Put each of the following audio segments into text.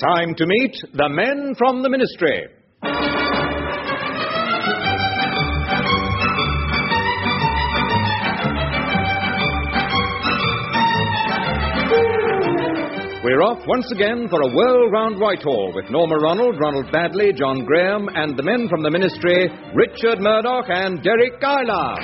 Time to meet the men from the Ministry. We're off once again for a whirl round Whitehall with Norma Ronald, Ronald Badley, John Graham, and the men from the Ministry, Richard Murdoch and Derek Guyler.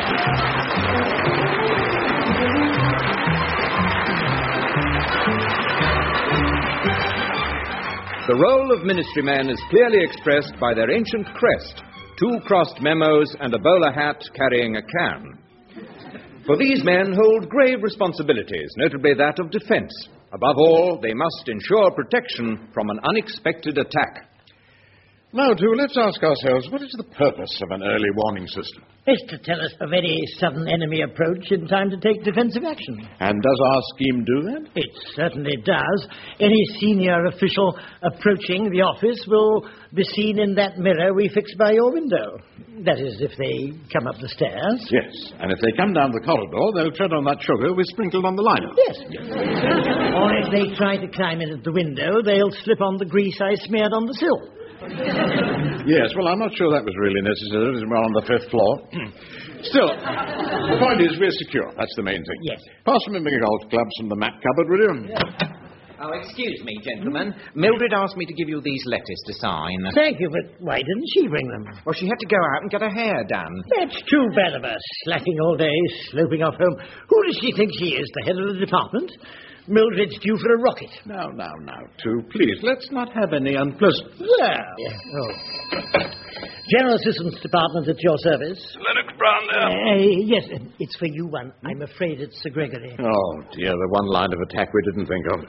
The role of ministry men is clearly expressed by their ancient crest, 2 crossed memos and a bowler hat carrying a can. For these men hold grave responsibilities, notably that of defense. Above all, they must ensure protection from an unexpected attack. Now, too, let's ask ourselves, what is the purpose of an early warning system? It's to tell us of any sudden enemy approach in time to take defensive action. And does our scheme do that? It certainly does. Any senior official approaching the office will be seen in that mirror we fix by your window. That is, if they come up the stairs. Yes, and if they come down the corridor, they'll tread on that sugar we sprinkled on the liner. Yes. Or if they try to climb in at the window, they'll slip on the grease I smeared on the sill. Yes, well, I'm not sure that was really necessary. We're on the 5th floor. Still, the point is we're secure. That's the main thing. Yes. Pass me the golf clubs from the map cupboard, will you? Oh, excuse me, gentlemen. Mildred asked me to give you these letters to sign. Thank you, but why didn't she bring them? Well, she had to go out and get her hair done. That's too bad of her, slacking all day, sloping off home. Who does she think she is, the head of the department? Mildred's due for a rocket. Now, too, please, let's not have any unpleasant... Well, General Assistance Department at your service. Lennox Brown there. Yes, it's for you one. I'm afraid it's Sir Gregory. Oh, dear, the one line of attack we didn't think of.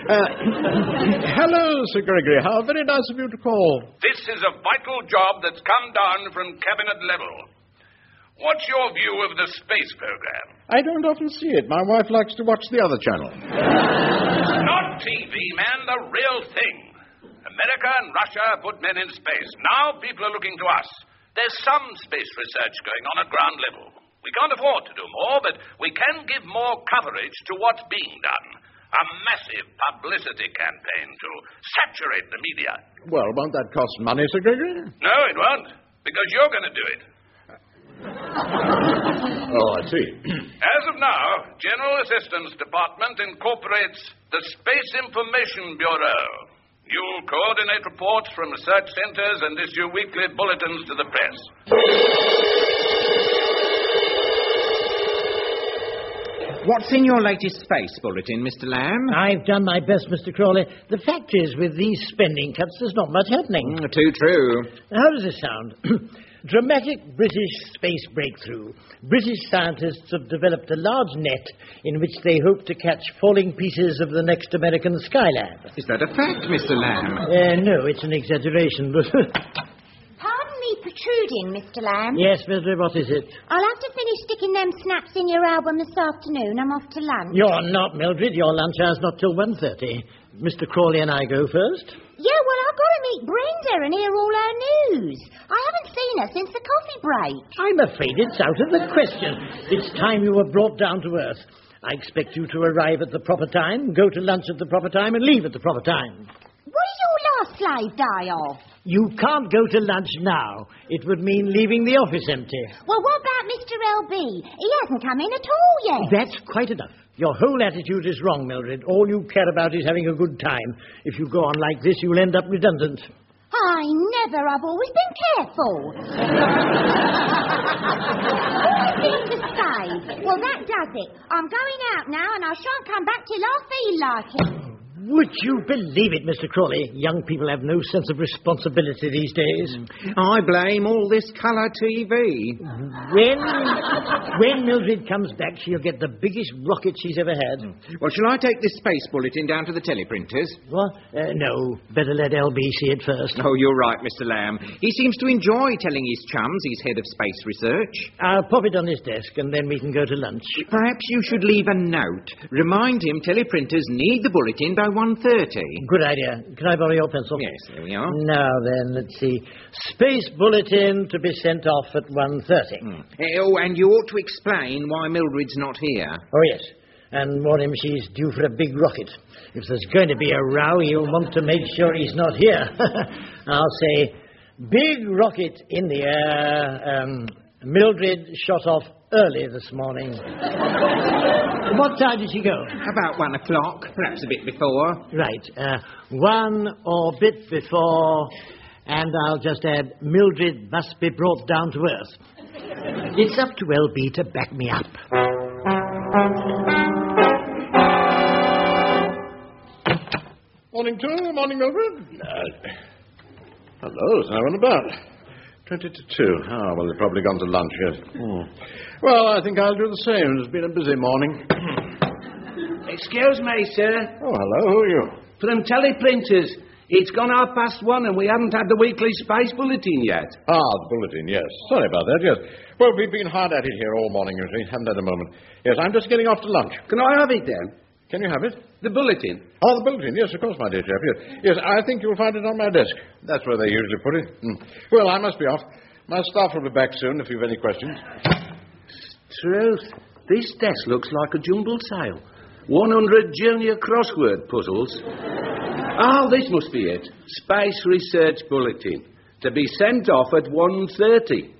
Hello, Sir Gregory. How very nice of you to call. This is a vital job that's come down from cabinet level. What's your view of the space program? I don't often see it. My wife likes to watch the other channel. Not TV, man, the real thing. America and Russia put men in space. Now people are looking to us. There's some space research going on at ground level. We can't afford to do more, but we can give more coverage to what's being done. A massive publicity campaign to saturate the media. Well, won't that cost money, Sir Gregory? No, it won't, because you're going to do it. Oh, I see. As of now, General Assistance Department incorporates the Space Information Bureau. You'll coordinate reports from research centers and issue weekly bulletins to the press. What's in your latest space bulletin, Mr. Lamb? I've done my best, Mr. Crawley. The fact is, with these spending cuts, there's not much happening. Too true. How does this sound? Dramatic British space breakthrough. British scientists have developed a large net in which they hope to catch falling pieces of the next American Skylab. Is that a fact, Mr. Lamb? No, it's an exaggeration, but... Pardon me protruding, Mr. Lamb. Yes, Mildred, what is it? I'll have to finish sticking them snaps in your album this afternoon. I'm off to lunch. You're not, Mildred. Your lunch hour's not till 1:30. Mr. Crawley and I go first. Yeah, well, I've got to meet Brenda and hear all her news. I haven't seen her since the coffee break. I'm afraid it's out of the question. It's time you were brought down to earth. I expect you to arrive at the proper time, go to lunch at the proper time, and leave at the proper time. What did your last slave die of? You can't go to lunch now. It would mean leaving the office empty. Well, what about Mr. L.B.? He hasn't come in at all yet. That's quite enough. Your whole attitude is wrong, Mildred. All you care about is having a good time. If you go on like this, you'll end up redundant. I never. I've always been careful. All things to say. Well, that does it. I'm going out now, and I shan't come back till I feel like it. Would you believe it, Mr. Crawley? Young people have no sense of responsibility these days. I blame all this colour TV. When Mildred comes back, she'll get the biggest rocket she's ever had. Well, shall I take this space bulletin down to the teleprinters? What? No. Better let L.B. see it first. Oh, you're right, Mr. Lamb. He seems to enjoy telling his chums he's head of space research. I'll pop it on his desk, and then we can go to lunch. Perhaps you should leave a note. Remind him teleprinters need the bulletin by 1:30. Good idea. Can I borrow your pencil? Yes, there we are. Now then, let's see. Space bulletin to be sent off at 1:30. Oh, and you ought to explain why Mildred's not here. Oh, yes. and warn him she's due for a big rocket. If there's going to be a row, he'll want to make sure he's not here. I'll say, big rocket in the air. Mildred shot off early this morning. What time did she go? About 1 o'clock, perhaps a bit before. Right. 1 or bit before, and I'll just add, Mildred must be brought down to earth. It's up to LB to back me up. Morning, Tom. Morning, Mildred. Hello, there's no one about. 20 to 2. Ah, well, they've probably gone to lunch, yes. Well, I think I'll do the same. It's been a busy morning. Excuse me, sir. Oh, hello. Who are you? For them teleprinters. It's gone 1:30 and we haven't had the weekly space bulletin yet. Ah, the bulletin, yes. Sorry about that, yes. Well, we've been hard at it here all morning, you see. Haven't had a moment. Yes, I'm just getting off to lunch. Can I have it then? Can you have it? The bulletin? Oh, the bulletin, yes, of course, my dear chap, yes. Yes, I think you'll find it on my desk. That's where they usually put it. Well, I must be off. My staff will be back soon if you've any questions. Truth. This desk looks like a jumbled sale. 100 junior crossword puzzles. Oh, this must be it. Space Research Bulletin. To be sent off at 1:30.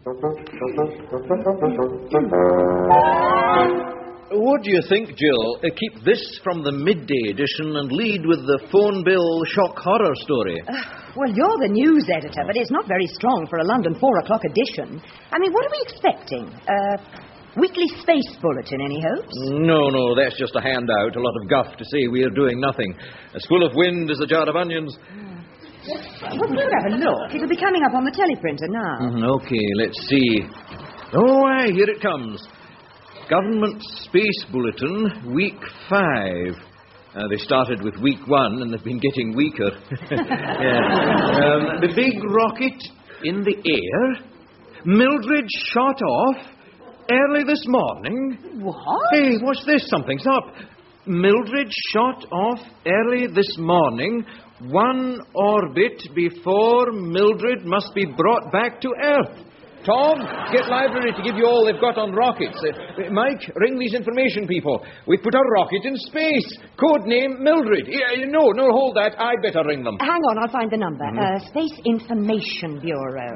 What do you think, Jill? Keep this from the midday edition and lead with the phone bill shock horror story. Well, you're the news editor, but it's not very strong for a London 4 o'clock edition. I mean, what are we expecting? Weekly space bulletin, any hopes? No, that's just a handout. A lot of guff to say we're doing nothing. As full of wind as a jar of onions. Well, we'll have a look. It'll be coming up on the teleprinter now. Okay, let's see. Oh, aye, here it comes. Government Space Bulletin, Week 5. They started with Week 1 and they've been getting weaker. The big rocket in the air. Mildred shot off early this morning. What? Hey, what's this? Something's up. Mildred shot off early this morning. 1 orbit before Mildred must be brought back to Earth. Tom, get library to give you all they've got on rockets. Mike, ring these information people. We've put a rocket in space. Code name Mildred. No, hold that. I'd better ring them. Hang on, I'll find the number. Space Information Bureau.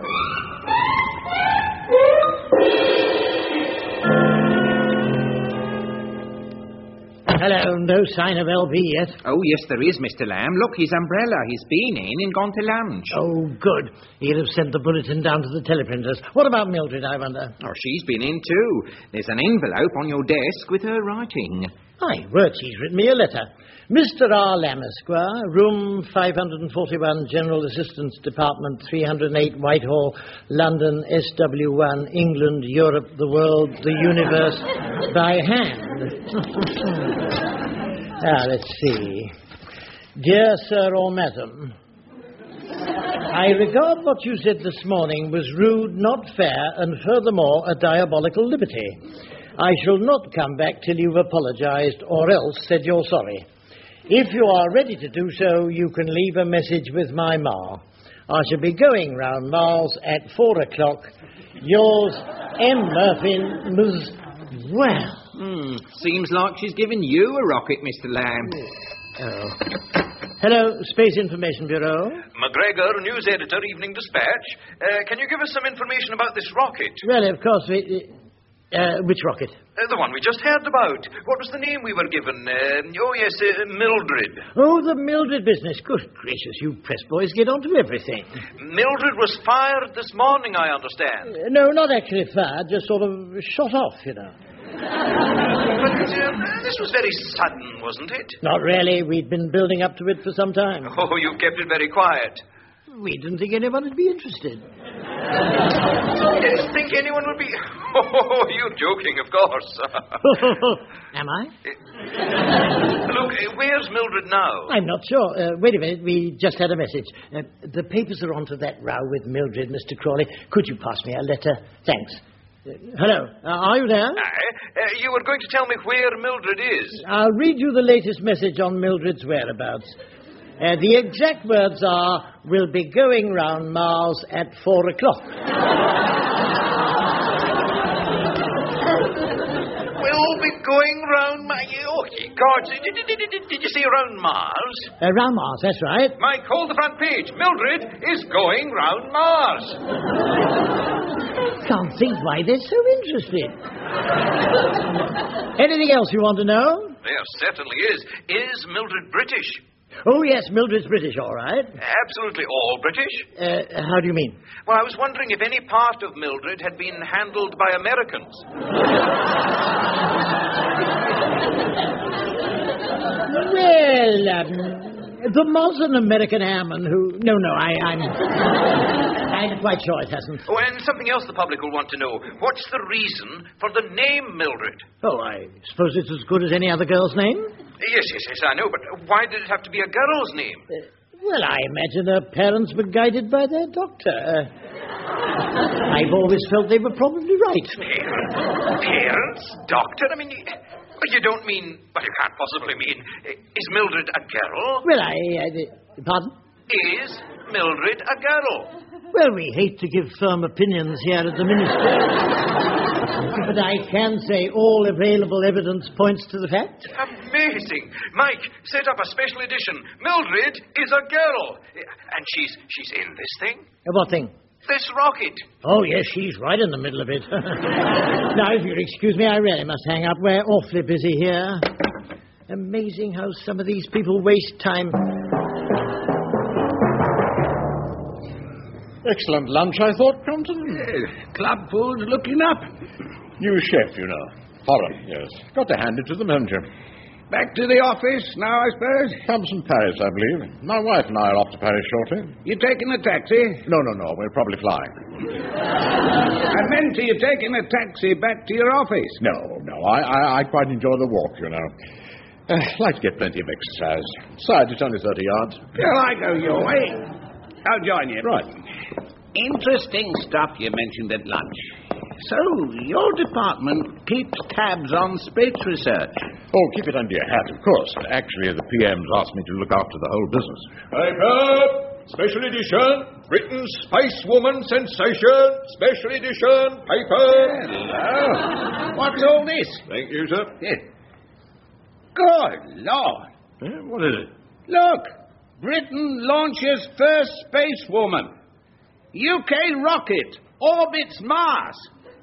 Hello, no sign of LB yet. Oh, yes, there is, Mr. Lamb. Look, his umbrella. He's been in and gone to lunch. Oh, good. He'll have sent the bulletin down to the teleprinters. What about Mildred, I wonder? Oh, she's been in too. There's an envelope on your desk with her writing. My word, she's written me a letter. Mr. R. Lamb, Esquire, room 541, General Assistance Department, 308, Whitehall, London, SW1, England, Europe, the world, the universe, by hand. Let's see. Dear Sir or Madam, I regard what you said this morning was rude, not fair, and furthermore a diabolical liberty. I shall not come back till you've apologized or else said you're sorry. If you are ready to do so, you can leave a message with my ma. I shall be going round Mars at 4 o'clock. Yours, M. Murphy, Ms. Well. Seems like she's given you a rocket, Mr. Lamb. Oh. Hello, Space Information Bureau. McGregor, news editor, Evening Dispatch. Can you give us some information about this rocket? Well, of course, which rocket? The one we just heard about. What was the name we were given? Mildred. Oh, the Mildred business. Good gracious, you press boys get onto everything. Mildred was fired this morning, I understand. No, not actually fired, just sort of shot off, you know. But this was very sudden, wasn't it? Not really. We'd been building up to it for some time. Oh, you've kept it very quiet. We didn't think anyone would be interested. Didn't think anyone would be... Oh, you're joking, of course. Am I? Look, where's Mildred now? I'm not sure. Wait a minute, we just had a message. The papers are onto that row with Mildred, Mr. Crawley. Could you pass me a letter? Thanks. Hello, are you there? Aye. You were going to tell me where Mildred is. I'll read you the latest message on Mildred's whereabouts. The exact words are, we'll be going round Mars at 4 o'clock. We'll be Going round my... Oh, God, did you say round Mars? Round Mars, that's right. Mike, hold the front page. Mildred is going round Mars. I can't think why they're so interested. Anything else you want to know? There certainly is. Is Mildred British? Oh, yes, Mildred's British, all right. Absolutely all British? How do you mean? Well, I was wondering if any part of Mildred had been handled by Americans. Well, there was an American airman who... No, I'm quite sure it hasn't. Oh, and something else the public will want to know. What's the reason for the name Mildred? Oh, I suppose it's as good as any other girl's name? Yes, I know, but why did it have to be a girl's name? Well, I imagine her parents were guided by their doctor. I've always felt they were probably right. Parents? Doctor? I mean, you don't mean... Well, you can't possibly mean... Is Mildred a girl? Well, pardon? Is Mildred a girl? Well, we hate to give firm opinions here at the Ministry. But I can say all available evidence points to the fact. Amazing. Mike, set up a special edition. Mildred is a girl. And she's in this thing? What thing? This rocket. Oh, yes, she's right in the middle of it. Now, if you'll excuse me, I really must hang up. We're awfully busy here. Amazing how some of these people waste time. Excellent lunch, I thought, Compton. Club food's looking up. New chef, you know. Horror, yes. Got to hand it to them, haven't you? Back to the office now, I suppose? Comes from Paris, I believe. My wife and I are off to Paris shortly. You taking a taxi? No. We're probably flying. I meant, are you taking a taxi back to your office? No. I quite enjoy the walk, you know. Like to get plenty of exercise. Besides, it's only 30 yards. Well, I go your way. I'll join you. Right. Interesting stuff you mentioned at lunch. So, your department keeps tabs on space research. Oh, keep it under your hat, of course. Actually, the PM's asked me to look after the whole business. Paper! Special edition! Britain's Space Woman Sensation! Special edition! Paper! Hello. What's all this? Thank you, sir. Yeah. Good Lord. What is it? Look. Britain launches first space woman. UK rocket orbits Mars.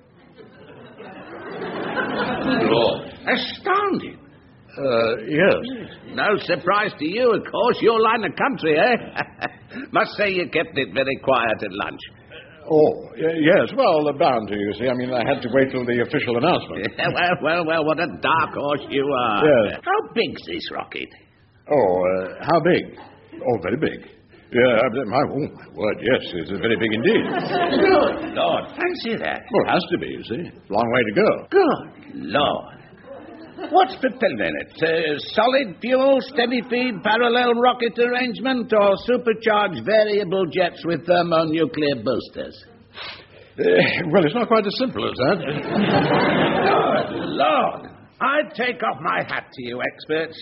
Lord. Astounding. Yes. No surprise to you, of course. Your line of country, eh? Must say you kept it very quiet at lunch. Yes. Well, bound to, you see. I mean, I had to wait till the official announcement. Well, what a dark horse you are. Yes. How big's this rocket? How big? Oh, very big. Yeah, my word, yes, it's very big indeed. Good Lord, fancy that. Well, it has to be, you see. Long way to go. Good Lord. What's propelling it? Solid fuel, steady feed, parallel rocket arrangement, or supercharged variable jets with thermonuclear boosters? Well, it's not quite as simple as that. Good Lord. I'd take off my hat to you experts.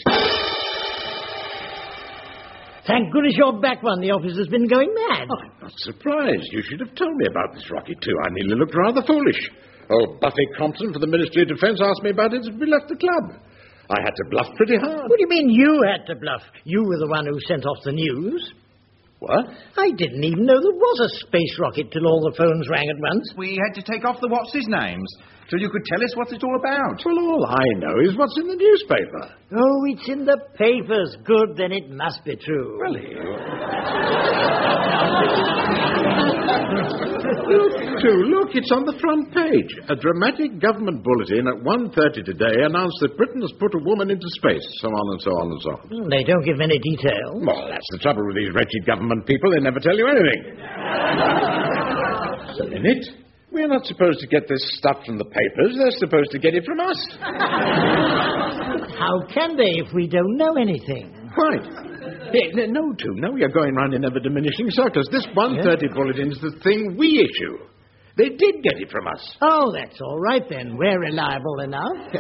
Thank goodness you're back, one. The office has been going mad. Oh, I'm not surprised. You should have told me about this rocket, too. I nearly looked rather foolish. Old Buffy Compton for the Ministry of Defence asked me about it as we left the club. I had to bluff pretty hard. What do you mean you had to bluff? You were the one who sent off the news. What? I didn't even know there was a space rocket till all the phones rang at once. We had to take off the what's-his-names till you could tell us what it's all about. Well, all I know is what's in the newspaper. Oh, it's in the papers. Good, then it must be true. Well, Look, it's on the front page. A dramatic government bulletin at 1:30 today announced that Britain has put a woman into space, so on and so on and so on. They don't give any detail. Well, that's the trouble with these wretched government people. They never tell you anything. So, in it, we're not supposed to get this stuff from the papers. They're supposed to get it from us. How can they if we don't know anything? Quite. No, you're going round in ever-diminishing circles. This 1:30 bulletin is the thing we issue. They did get it from us. Oh, that's all right then. We're reliable enough.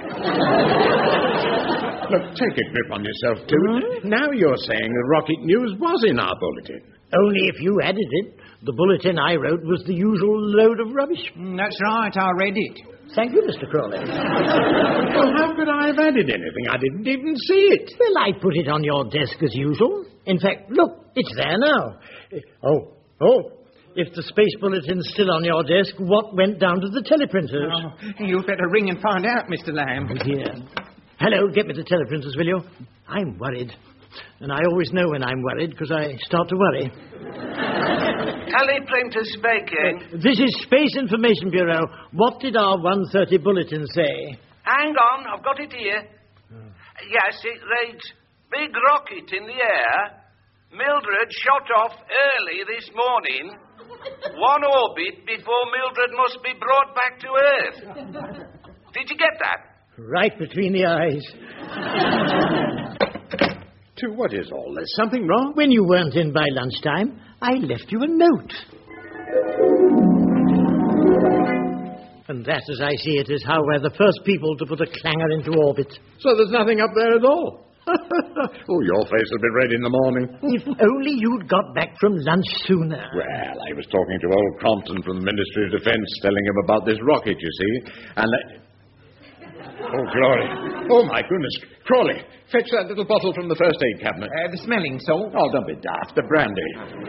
Look, take a grip on yourself, too. Now you're saying the rocket news was in our bulletin. Only if you added it. The bulletin I wrote was the usual load of rubbish. That's right, I read it. Thank you, Mr. Crawley. Well, how could I have added anything? I didn't even see it. Well, I put it on your desk as usual. In fact, look, it's there now. Oh, if the space bulletin's still on your desk, what went down to the teleprinters? Oh, you'd better ring and find out, Mr. Lamb. Oh, dear. Hello, get me the teleprinters, will you? I'm worried. And I always know when I'm worried, because I start to worry. Teleprinter speaking. This is Space Information Bureau. What did our 1:30 bulletin say? Hang on, I've got it here. Yes, it reads, big rocket in the air. Mildred shot off early this morning. One orbit before Mildred must be brought back to Earth. Did you get that? Right between the eyes. What is all this? Something wrong? When you weren't in by lunchtime, I left you a note. And that, as I see it, is how we're the first people to put a clanger into orbit. So there's nothing up there at all? Oh, your face will be red in the morning. If only you'd got back from lunch sooner. Well, I was talking to old Crompton from the Ministry of Defence, telling him about this rocket, you see, and... Oh, glory. Oh, my goodness. Crawley, fetch that little bottle from the first aid cabinet. The smelling salt. Oh, don't be daft. The brandy.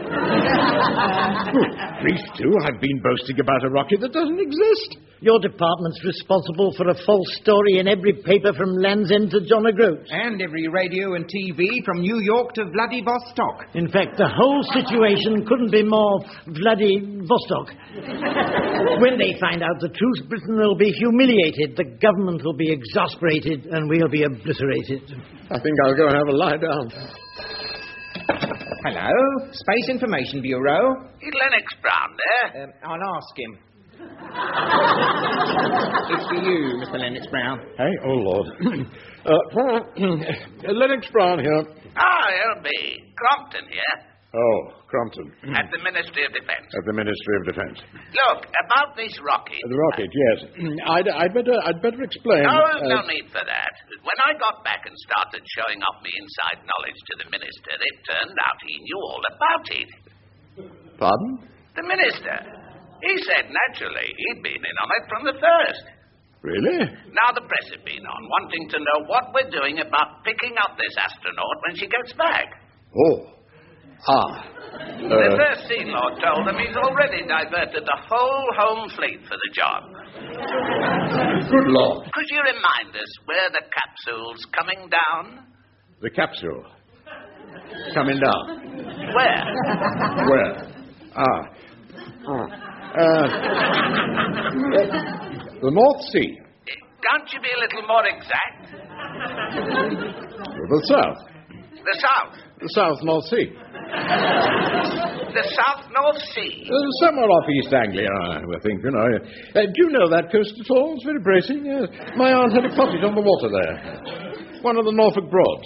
Good grief, too. I've been boasting about a rocket that doesn't exist. Your department's responsible for a false story in every paper from Land's End to John O'Groats. And every radio and TV from New York to Vladivostok. In fact, the whole situation couldn't be more Vladivostok. When they find out the truth, Britain will be humiliated, the government will be exasperated, and we'll be obliterated. I think I'll go and have a lie down. Hello, Space Information Bureau. Is Lennox Brown there? I'll ask him. It's for you, Mr. Lennox Brown. Hey, oh, Lord. Lennox Brown here. It'll be Crompton here. Oh, Crompton. At the Ministry of Defence. At the Ministry of Defence. Look, about this rocket. The rocket, yes. I'd better explain. No need for that. When I got back and started showing off me inside knowledge to the Minister, it turned out he knew all about it. Pardon? The Minister. He said naturally he'd been in on it from the first. Really? Now the press have been on, wanting to know what we're doing about picking up this astronaut when she gets back. Oh. The First Sea Lord told them he's already diverted the whole home fleet for the job. Good Lord. Could you remind us where the capsule's coming down? The capsule? Coming down? Where? Where? The North Sea. Can't you be a little more exact? The South. The South? The South North Sea. The South North Sea? Somewhere off East Anglia, I think, you know. Do you know that coast at all? It's very bracing. Yes. My aunt had a cottage on the water there. One of the Norfolk Broads.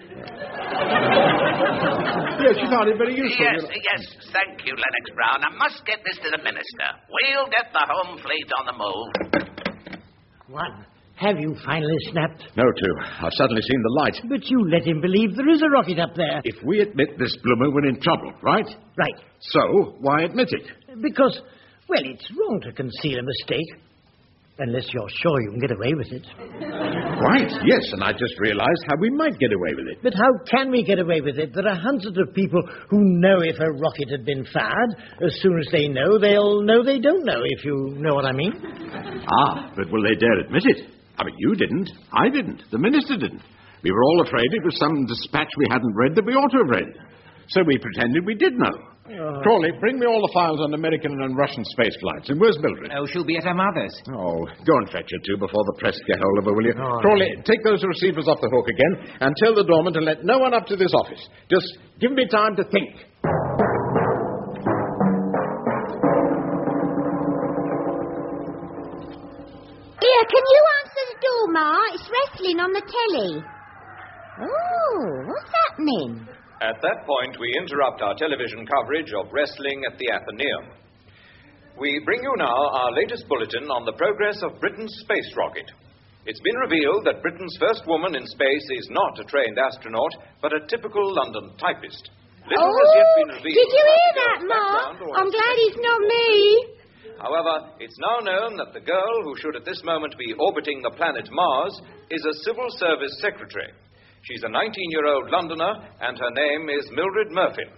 Yes, she found it very useful. Yes, thank you, Lennox Brown. I must get this to the Minister. We'll get the home fleet on the move. One. Have you finally snapped? No, two. I've suddenly seen the light. But you let him believe there is a rocket up there. If we admit this bloomer, we're in trouble, right? Right. So, why admit it? Because, well, it's wrong to conceal a mistake. Unless you're sure you can get away with it. Right, yes, and I just realized how we might get away with it. But how can we get away with it? There are hundreds of people who know if a rocket had been fired. As soon as they know, they'll know they don't know, if you know what I mean. But will they dare admit it? I mean, you didn't. I didn't. The Minister didn't. We were all afraid it was some dispatch we hadn't read that we ought to have read. So we pretended we did know. Crawley, bring me all the files on American and Russian space flights. And where's Mildred? Oh, she'll be at her mother's. Oh, go and fetch her, too, before the press get hold of her, will you? Crawley, take those receivers off the hook again and tell the doorman to let no one up to this office. Just give me time to think. Here, can you answer the door, Ma? It's wrestling on the telly. Oh, what's happening? At that point, we interrupt our television coverage of wrestling at the Athenaeum. We bring you now our latest bulletin on the progress of Britain's space rocket. It's been revealed that Britain's first woman in space is not a trained astronaut, but a typical London typist. Little has yet been revealed. Did you hear about that, the Ma? background or I'm glad aspect. it's not me. However, it's now known that the girl who should at this moment be orbiting the planet Mars is a civil service secretary. She's a 19-year-old Londoner, and her name is Mildred Murphy.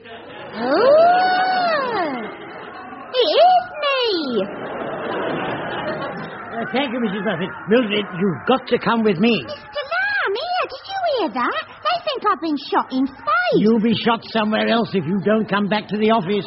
Oh, it is me. Thank you, Mrs. Buffett. Mildred, you've got to come with me. Mr. Lamb, here, did you hear that? They think I've been shot in space. You'll be shot somewhere else if you don't come back to the office.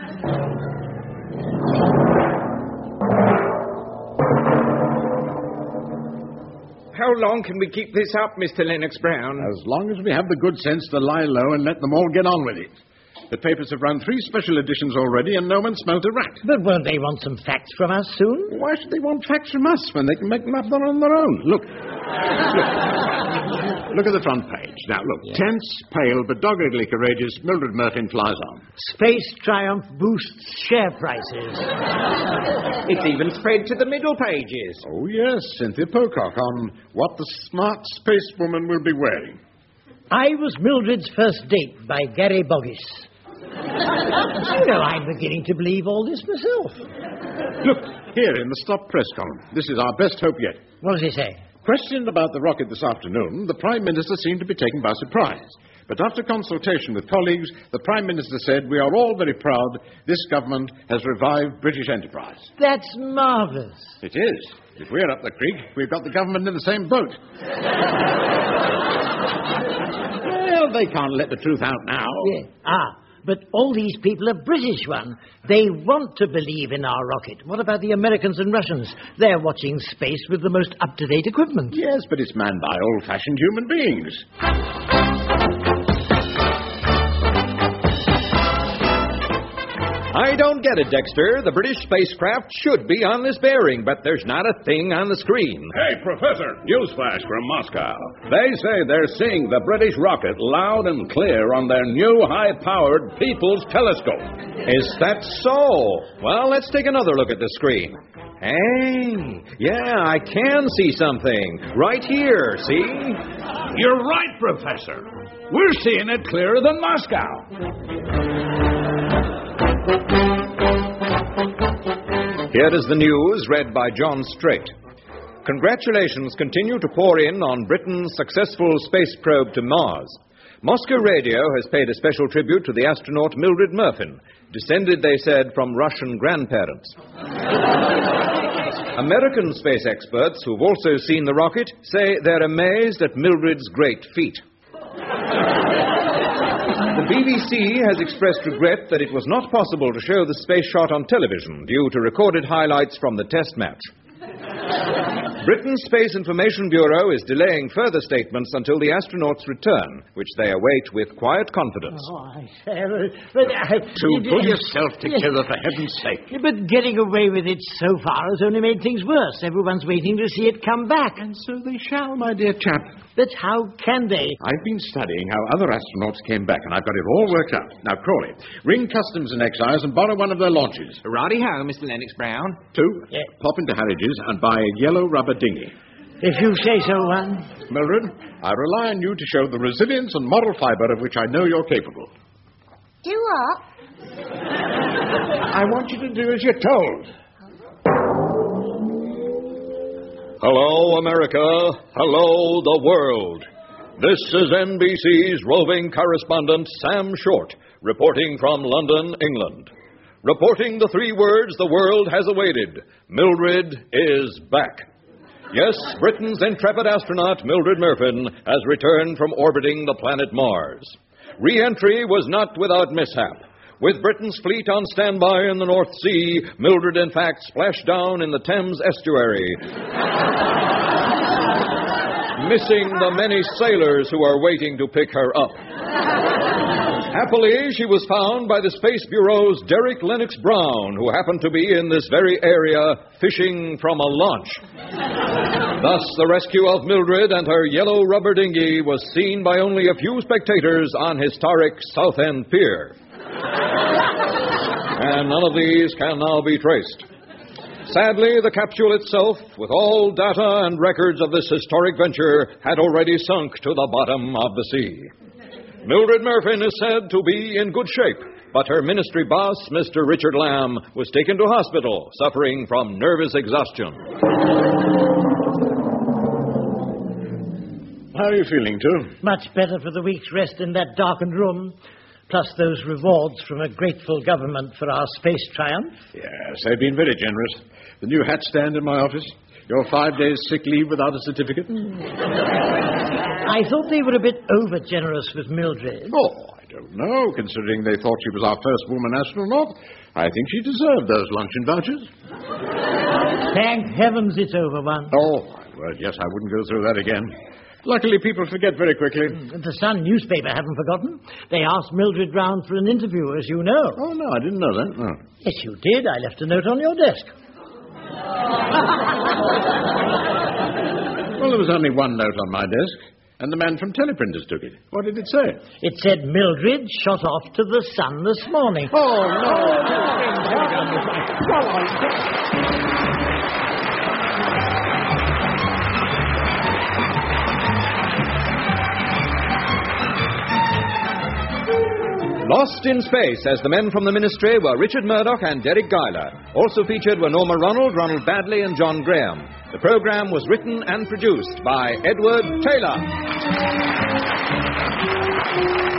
How long can we keep this up, Mr. Lennox Brown? As long as we have the good sense to lie low and let them all get on with it. The papers have run 3 special editions already, and no one smelt a rat. But won't they want some facts from us soon? Why should they want facts from us when they can make them up on their own? Look. Look at the front page. Now, look. Yeah. Tense, pale, but doggedly courageous, Mildred Murphy flies on. Space triumph boosts share prices. It's even spread to the middle pages. Oh, yes, Cynthia Pocock on what the smart space woman will be wearing. I Was Mildred's First Date by Gary Boggis. I'm beginning to believe all this myself. Look, here in the Stop Press column. This is our best hope yet. What does he say? Questioned about the rocket this afternoon, the Prime Minister seemed to be taken by surprise. But after consultation with colleagues, the Prime Minister said, "We are all very proud this government has revived British enterprise." That's marvellous. It is. If we're up the creek, we've got the government in the same boat. Well, they can't let the truth out now. Yeah. But all these people are British, one. They want to believe in our rocket. What about the Americans and Russians? They're watching space with the most up-to-date equipment. Yes, but it's manned by old-fashioned human beings. I don't get it, Dexter. The British spacecraft should be on this bearing, but there's not a thing on the screen. Hey, Professor, newsflash from Moscow. They say they're seeing the British rocket loud and clear on their new high-powered People's Telescope. Is that so? Well, let's take another look at the screen. Hey, yeah, I can see something. Right here, see? You're right, Professor. We're seeing it clearer than Moscow. Here is the news read by John Strait. Congratulations continue to pour in on Britain's successful space probe to Mars. Moscow Radio has paid a special tribute to the astronaut Mildred Murphy, descended, they said, from Russian grandparents. American space experts who've also seen the rocket say they're amazed at Mildred's great feat. The BBC has expressed regret that it was not possible to show the space shot on television due to recorded highlights from the test match. Britain's Space Information Bureau is delaying further statements until the astronauts return, which they await with quiet confidence. Pull yourself together, for heaven's sake. But getting away with it so far has only made things worse. Everyone's waiting to see it come back. And so they shall, my dear chap. But how can they? I've been studying how other astronauts came back, and I've got it all worked out. Now, Crawley, ring Customs and Excise and borrow one of their launches. Righty-ho, Mr. Lennox Brown. 2, pop into Harridge's and buy a yellow rubber dinghy. If you say so, one. Mildred, I rely on you to show the resilience and moral fibre of which I know you're capable. Do what? I want you to do as you're told. Hello, America. Hello, the world. This is NBC's roving correspondent, Sam Short, reporting from London, England. Reporting the 3 words the world has awaited. Mildred is back. Yes, Britain's intrepid astronaut, Mildred Murphy, has returned from orbiting the planet Mars. Re-entry was not without mishap. With Britain's fleet on standby in the North Sea, Mildred, in fact, splashed down in the Thames estuary, missing the many sailors who are waiting to pick her up. Happily, she was found by the Space Bureau's Derek Lennox Brown, who happened to be in this very area fishing from a launch. Thus, the rescue of Mildred and her yellow rubber dinghy was seen by only a few spectators on historic Southend Pier. And none of these can now be traced. Sadly, the capsule itself, with all data and records of this historic venture, had already sunk to the bottom of the sea. Mildred Murphy is said to be in good shape, but her ministry boss, Mr. Richard Lamb, was taken to hospital, suffering from nervous exhaustion. How are you feeling, too? Much better for the week's rest in that darkened room, plus those rewards from a grateful government for our space triumph. Yes, they've been very generous. The new hat stand in my office, your 5 days sick leave without a certificate. I thought they were a bit over-generous with Mildred. Oh, I don't know, considering they thought she was our first woman astronaut. I think she deserved those luncheon vouchers. Thank heavens it's over one. Oh, my word, yes, I wouldn't go through that again. Luckily, people forget very quickly. The Sun newspaper haven't forgotten. They asked Mildred round for an interview, as you know. Oh, no, I didn't know that. No. Yes, you did. I left a note on your desk. Well, there was only one note on my desk, and the man from teleprinters took it. What did it say? It said Mildred shot off to the Sun this morning. Oh, no. Lost in Space as the men from the Ministry were Richard Murdoch and Derek Guyler. Also featured were Norma Ronald, Ronald Badley and John Graham. The program was written and produced by Edward Taylor.